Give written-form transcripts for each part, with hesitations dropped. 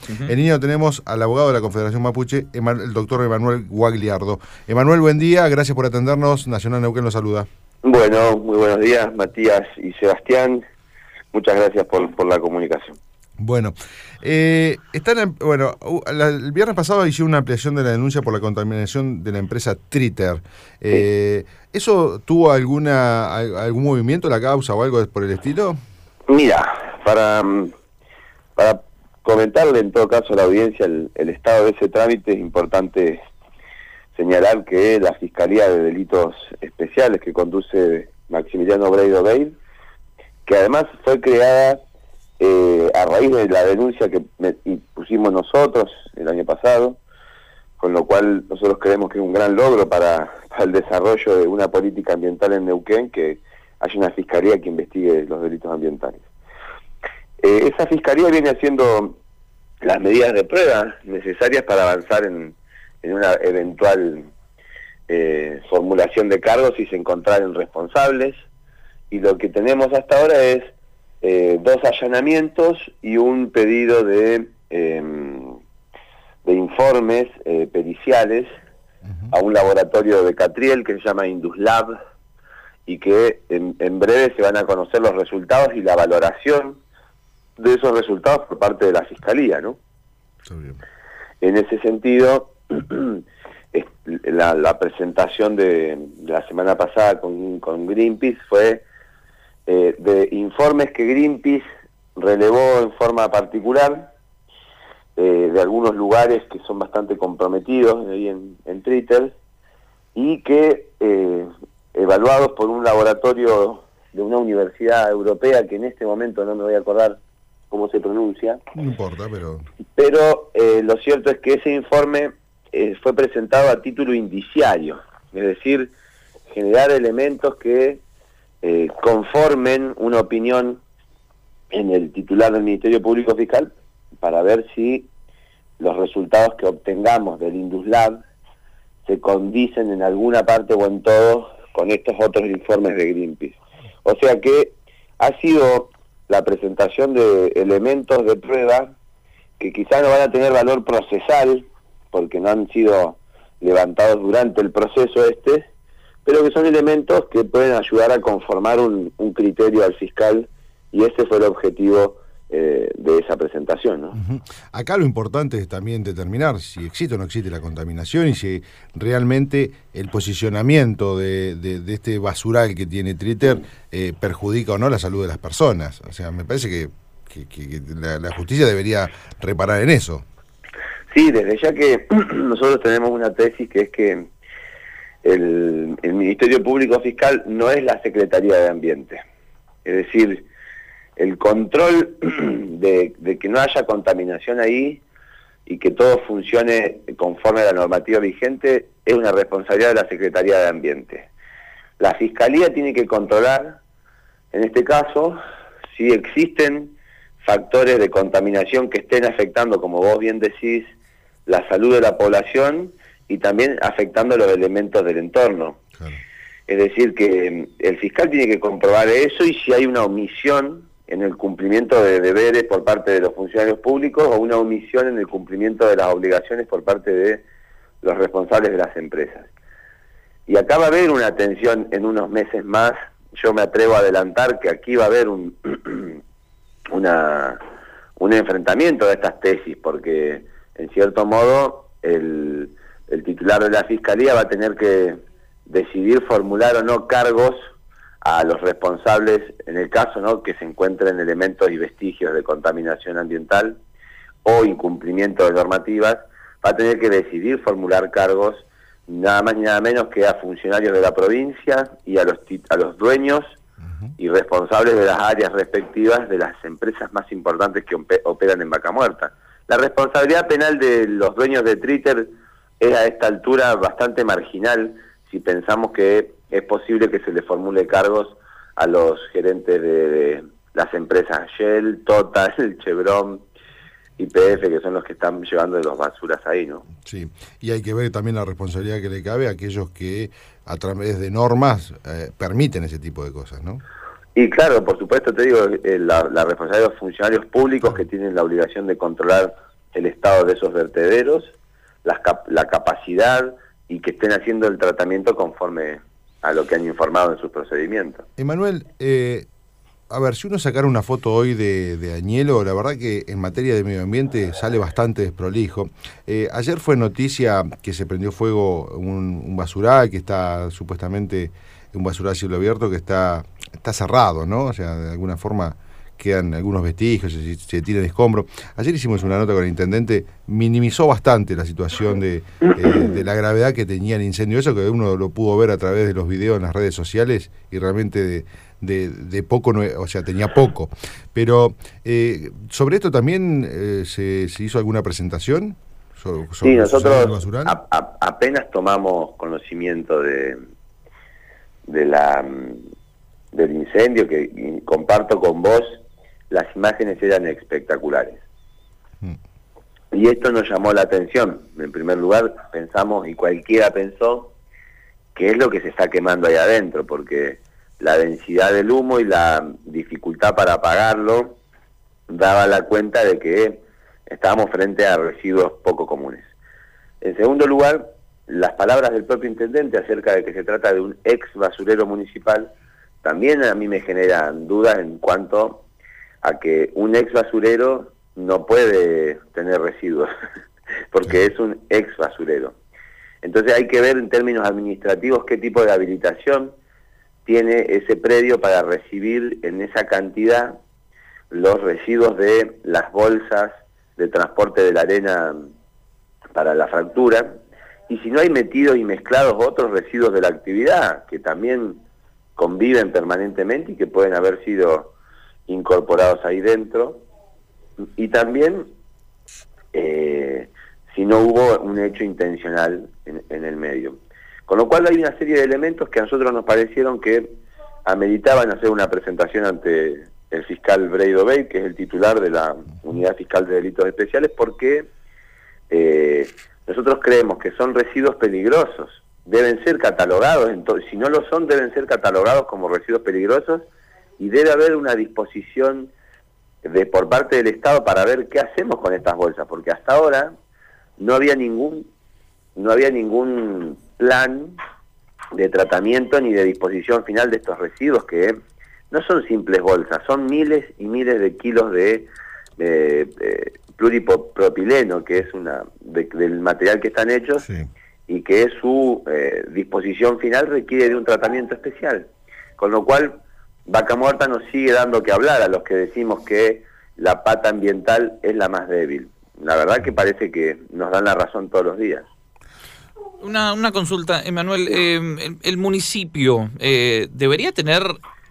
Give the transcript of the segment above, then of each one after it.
Uh-huh. En línea tenemos al abogado de la Confederación Mapuche, el doctor Emanuel Guagliardo. Emanuel, buen día, gracias por atendernos. Nacional Neuquén lo saluda. Bueno, muy buenos días, Matías y Sebastián. Muchas gracias por la comunicación. Bueno, el viernes pasado hice una ampliación de la denuncia por la contaminación de la empresa Triter. Sí. ¿Eso tuvo algún movimiento, la causa o algo por el estilo? Mira, para comentarle en todo caso a la audiencia el estado de ese trámite, es importante señalar que la Fiscalía de Delitos Especiales que conduce Maximiliano Breido Veil, que además fue creada a raíz de la denuncia que pusimos nosotros el año pasado, con lo cual nosotros creemos que es un gran logro para el desarrollo de una política ambiental en Neuquén, que haya una fiscalía que investigue los delitos ambientales. Esa fiscalía viene haciendo las medidas de prueba necesarias para avanzar en una eventual formulación de cargos si se encontraran responsables, y lo que tenemos hasta ahora es 2 allanamientos y un pedido de informes periciales a un laboratorio de Catriel que se llama Induslab, y que en breve se van a conocer los resultados y la valoración de esos resultados por parte de la Fiscalía, ¿no? En ese sentido, la presentación de la semana pasada con Greenpeace fue de informes que Greenpeace relevó en forma particular de algunos lugares que son bastante comprometidos ahí en Triter, y que evaluados por un laboratorio de una universidad europea que en este momento no me voy a acordar cómo se pronuncia. No importa, pero lo cierto es que ese informe fue presentado a título indiciario, es decir, generar elementos que conformen una opinión en el titular del Ministerio Público Fiscal para ver si los resultados que obtengamos del Induslab se condicen en alguna parte o en todo con estos otros informes de Greenpeace. O sea que ha sido la presentación de elementos de prueba que quizás no van a tener valor procesal porque no han sido levantados durante el proceso pero que son elementos que pueden ayudar a conformar un criterio al fiscal, y ese fue el objetivo de esa presentación, ¿no? Uh-huh. Acá lo importante es también determinar si existe o no existe la contaminación y si realmente el posicionamiento de este basural que tiene Triter perjudica o no la salud de las personas. O sea, me parece que la justicia debería reparar en eso. Sí, desde ya que nosotros tenemos una tesis que es que el Ministerio Público Fiscal no es la Secretaría de Ambiente. Es decir, el control de que no haya contaminación ahí y que todo funcione conforme a la normativa vigente es una responsabilidad de la Secretaría de Ambiente. La Fiscalía tiene que controlar, en este caso, si existen factores de contaminación que estén afectando, como vos bien decís, la salud de la población y también afectando los elementos del entorno. Claro. Es decir, que el fiscal tiene que comprobar eso, y si hay una omisión en el cumplimiento de deberes por parte de los funcionarios públicos o una omisión en el cumplimiento de las obligaciones por parte de los responsables de las empresas. Y acá va a haber una tensión en unos meses más. Yo me atrevo a adelantar que aquí va a haber un enfrentamiento de estas tesis, porque en cierto modo el titular de la Fiscalía va a tener que decidir formular o no cargos a los responsables, en el caso, ¿no?, que se encuentren elementos y vestigios de contaminación ambiental o incumplimiento de normativas. Va a tener que decidir formular cargos nada más ni nada menos que a funcionarios de la provincia y a los dueños y responsables de las áreas respectivas de las empresas más importantes que operan en Vaca Muerta. La responsabilidad penal de los dueños de Triter es a esta altura bastante marginal si pensamos que es posible que se le formule cargos a los gerentes de las empresas Shell, Total, Chevron, YPF, que son los que están llevando de los basuras ahí, ¿no? Sí, y hay que ver también la responsabilidad que le cabe a aquellos que a través de normas permiten ese tipo de cosas, ¿no? Y claro, por supuesto, te digo, la responsabilidad de los funcionarios públicos que tienen la obligación de controlar el estado de esos vertederos, la capacidad y que estén haciendo el tratamiento conforme a lo que han informado en sus procedimientos. Emanuel, a ver, si uno sacara una foto hoy de Añelo, la verdad que en materia de medio ambiente sale bastante desprolijo. Ayer fue noticia que se prendió fuego un basural que está supuestamente, un basural a cielo abierto que está cerrado, ¿no? O sea, de alguna forma quedan algunos vestigios, se tiran escombros. Ayer hicimos una nota con el intendente, minimizó bastante la situación de la gravedad que tenía el incendio. Eso que uno lo pudo ver a través de los videos en las redes sociales y realmente de poco, no, o sea, tenía poco. Pero sobre esto también se hizo alguna presentación. Sí, nosotros apenas tomamos conocimiento del incendio, que comparto con vos, las imágenes eran espectaculares. Y esto nos llamó la atención. En primer lugar, pensamos, y cualquiera pensó, qué es lo que se está quemando ahí adentro, porque la densidad del humo y la dificultad para apagarlo daba la cuenta de que estábamos frente a residuos poco comunes. En segundo lugar, las palabras del propio intendente acerca de que se trata de un ex basurero municipal también a mí me generan dudas en cuanto a que un ex basurero no puede tener residuos, porque es un ex basurero. Entonces hay que ver en términos administrativos qué tipo de habilitación tiene ese predio para recibir en esa cantidad los residuos de las bolsas de transporte de la arena para la fractura, y si no hay metidos y mezclados otros residuos de la actividad que también conviven permanentemente y que pueden haber sido incorporados ahí dentro, y también si no hubo un hecho intencional en el medio. Con lo cual hay una serie de elementos que a nosotros nos parecieron que ameritaban hacer una presentación ante el fiscal Breido Bey, que es el titular de la Unidad Fiscal de Delitos Especiales, porque nosotros creemos que son residuos peligrosos, deben ser catalogados, si no lo son, deben ser catalogados como residuos peligrosos, y debe haber una disposición por parte del Estado para ver qué hacemos con estas bolsas, porque hasta ahora no había ningún plan de tratamiento ni de disposición final de estos residuos, que no son simples bolsas, son miles y miles de kilos de pluripropileno, que es del material que están hechos, sí, y que su disposición final requiere de un tratamiento especial. Con lo cual, Vaca Muerta nos sigue dando que hablar a los que decimos que la pata ambiental es la más débil. La verdad que parece que nos dan la razón todos los días. Una consulta, Emanuel. El municipio debería tener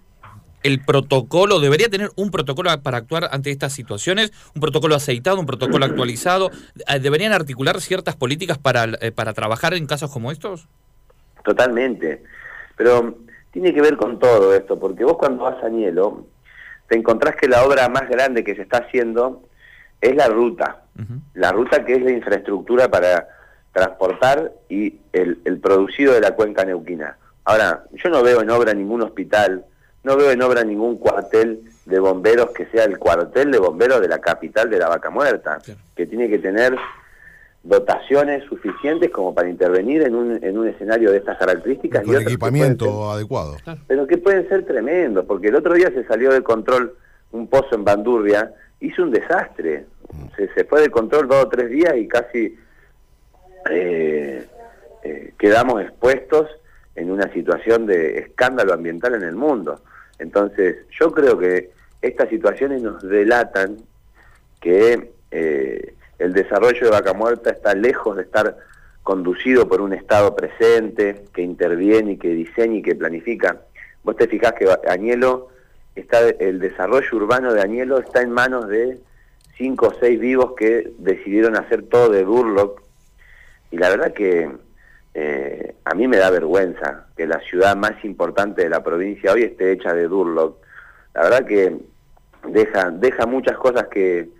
debería tener un protocolo para actuar ante estas situaciones, un protocolo aceitado, un protocolo actualizado. ¿Deberían articular ciertas políticas para trabajar en casos como estos? Totalmente, pero tiene que ver con todo esto, porque vos cuando vas a Añelo te encontrás que la obra más grande que se está haciendo es la ruta, la ruta que es la infraestructura para transportar y el producido de la cuenca neuquina. Ahora, yo no veo en obra ningún hospital, no veo en obra ningún cuartel de bomberos que sea el cuartel de bomberos de la capital de la Vaca Muerta, claro, que tiene que tener dotaciones suficientes como para intervenir en un escenario de estas características. Con equipamiento adecuado. Pero que pueden ser tremendos, porque el otro día se salió de control un pozo en Bandurria, hizo un desastre, se fue de control 2 o 3 días y casi quedamos expuestos en una situación de escándalo ambiental en el mundo. Entonces, yo creo que estas situaciones nos delatan que el desarrollo de Vaca Muerta está lejos de estar conducido por un Estado presente, que interviene y que diseña y que planifica. Vos te fijás que Añelo el desarrollo urbano de Añelo está en manos de 5 o 6 vivos que decidieron hacer todo de Durlock, y la verdad que a mí me da vergüenza que la ciudad más importante de la provincia hoy esté hecha de Durlock. La verdad que deja muchas cosas que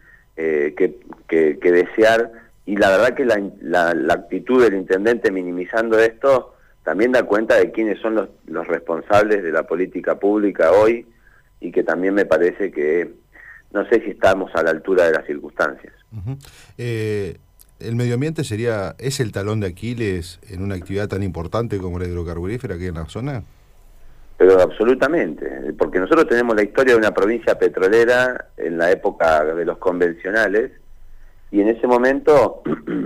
desear, y la verdad que la actitud del intendente minimizando esto también da cuenta de quiénes son los responsables de la política pública hoy, y que también me parece que no sé si estamos a la altura de las circunstancias. Ujú. El medio ambiente es el talón de Aquiles en una actividad tan importante como la hidrocarburífera aquí en la zona. Pero absolutamente, porque nosotros tenemos la historia de una provincia petrolera en la época de los convencionales, y en ese momento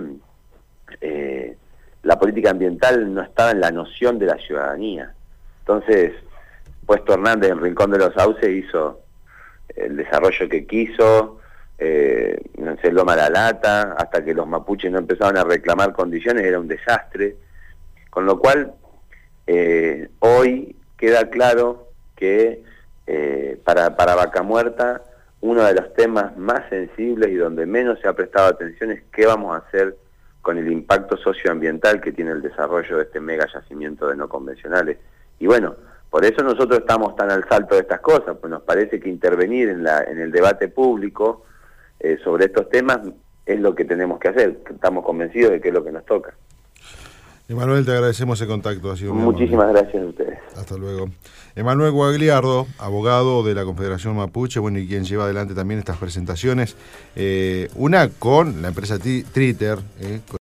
la política ambiental no estaba en la noción de la ciudadanía. Entonces, Puesto Hernández en Rincón de los Sauces hizo el desarrollo que quiso, no sé, Loma La Lata, hasta que los mapuches no empezaron a reclamar condiciones, era un desastre. Con lo cual, hoy queda claro que para Vaca Muerta, uno de los temas más sensibles y donde menos se ha prestado atención es qué vamos a hacer con el impacto socioambiental que tiene el desarrollo de este mega yacimiento de no convencionales. Y bueno, por eso nosotros estamos tan al salto de estas cosas, pues nos parece que intervenir en el debate público sobre estos temas es lo que tenemos que hacer. Estamos convencidos de que es lo que nos toca. Emanuel, te agradecemos el contacto. Ha sido Muchísimas gracias a ustedes. Hasta luego. Emanuel Guagliardo, abogado de la Confederación Mapuche, bueno, y quien lleva adelante también estas presentaciones, una con la empresa Triter,